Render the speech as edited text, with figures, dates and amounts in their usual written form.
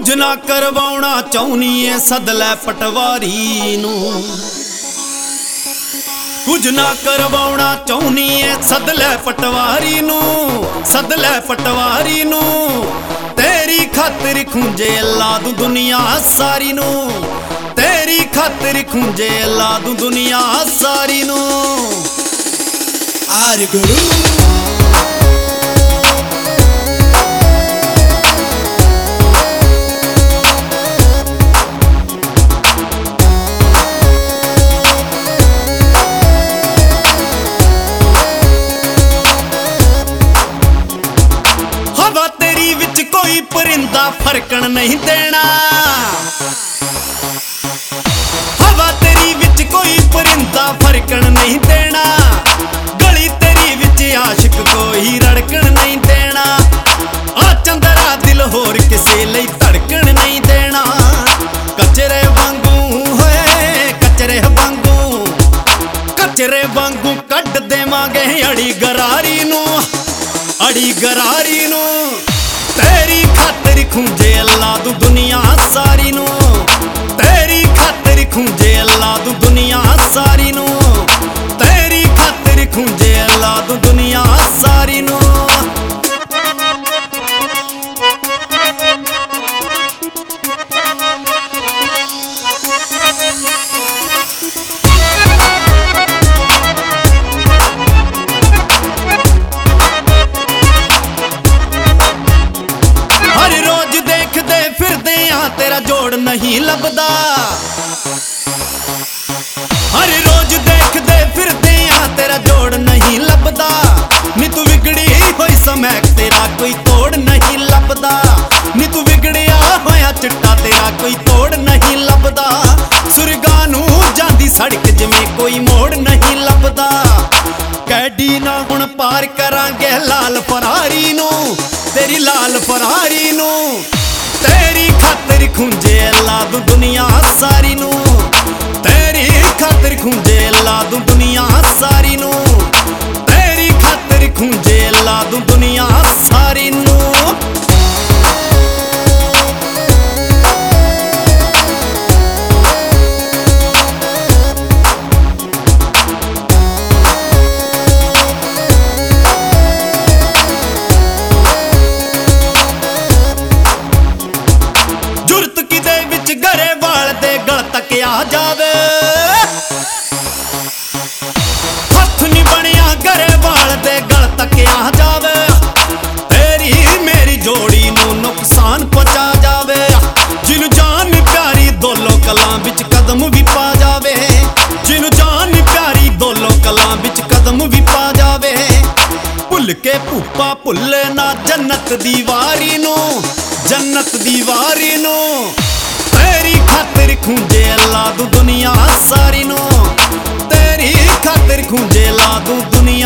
कुछ ना करवाउणा चाहुनी है सद लै पटवारी नू। कुछ ना करवाउणा चाहुनी है सद लै पटवारी नू, सद लै पटवारी नू। तेरी खातिर खूंजे ला दूं दुनिया सारी नू, तेरी खातिर खूंजे ला दूं दुनिया सारी नू। आर गुरु कोई परिंदा फरकन नहीं देना, हवा तेरी विच कोई परिंदा फरकन नहीं देना। गली तेरी विच आशिक कोई रड़कन नहीं देना। आ चंदरा दिल होर किसे लई धड़कन नहीं देना। कचरे वांगू होए कचरे वांगू, कचरे वांगू कट देवांगे अड़ी गरारी नू, अड़ी गरारी नू। तेरी खातिर खूंजे ला दूं दुनिया सारी नू, तेरी खातिर खूंजे ला दूं दुनिया सारी नू, तेरी खातिर खूंजे ला दूं दुनिया सारी नू। तेरा जोड़ नहीं लभदा, हर रोज देखदे फिरदे आ तेरा जोड़ नहीं लभदा। नी तू बिगड़ी होई समैक तेरा कोई तोड़ नहीं लभदा, नी तू बिगड़िया होया चिट्टा तेरा कोई तोड़ नहीं लभदा। सुरगा नू जांदी सड़क जिवें कोई मोड़ नहीं लभदा। कैडी ना हुण पार करांगे लाल फरारी नू, तेरी लाल फरारी नू। तेरी खातिर खूंजे ला दूं दुनिया सारी नू, तेरी खातिर खूंजे ला दूं दुनिया सारी नू, तेरी खातिर खूंजे ला दूं दुनिया सारी नू। गरे वाल दे गल तक आ जावे, हथ नी बनिया गरे वाल दे गल तक आ जावे। तेरी मेरी जोड़ी नू नुकसान पहुंचा जावे। जिन्नू जान नी प्यारी दोलों कलां विच कदम भी पा जावे, जिन्नू जान नी प्यारी दोलों कलां विच कदम भी पा जावे। भुल के भूपा भुले ना जन्नत दी वारी नू, जन्नत दी वारी नू। तेरी खातिर खूंजे ला दूं दुनिया सारी नू, तेरी खातिर खूंजे ला दूं दुनिया